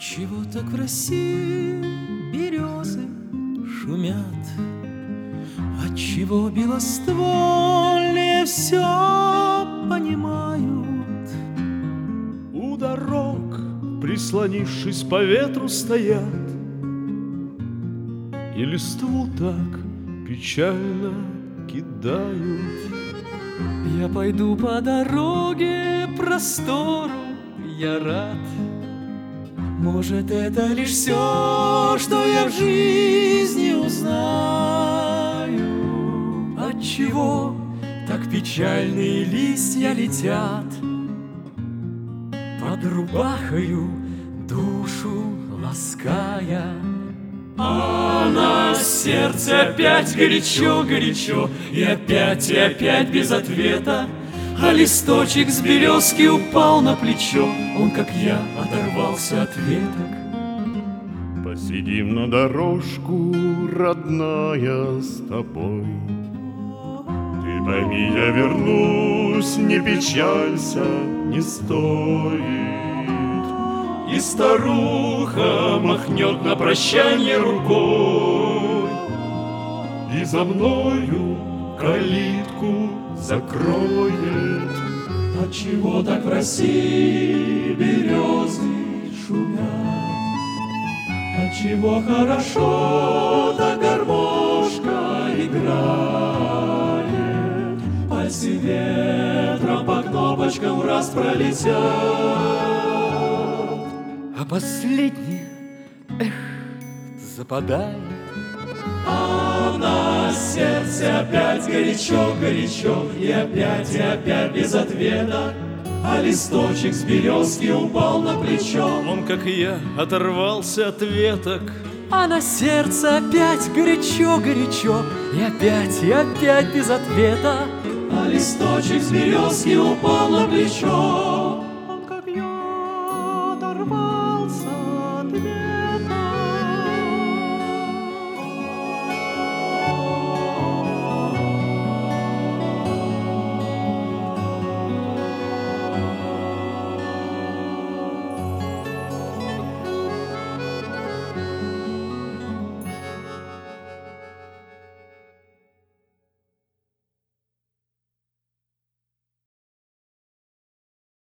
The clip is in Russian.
Отчего так в России березы шумят? Отчего белоствольные все понимают? У дорог, прислонившись по ветру, стоят и листву так печально кидают. Я пойду по дороге простору, я рад. Может, это лишь все, что я в жизни узнаю. Отчего так печальные листья летят, под рубахою душу лаская? А на сердце опять горячо-горячо, и опять без ответа. А листочек с березки упал на плечо, он, как я, оторвался от веток. Посидим на дорожку, родная, с тобой. Ты пойми, я вернусь, не печалься, не стоит. И старуха махнет на прощанье рукой, и за мною калитку закроет. Отчего так в России березы шумят? Отчего хорошо так гармошка играет? Пальцы ветром по кнопочкам раз пролетят, а последних, западает. А на сердце опять горячо-горячо, и опять без ответа. А листочек с березки упал на плечо, Он, как и я, оторвался от веток. а на сердце опять горячо-горячо, и опять без ответа. А листочек с березки упал на плечо.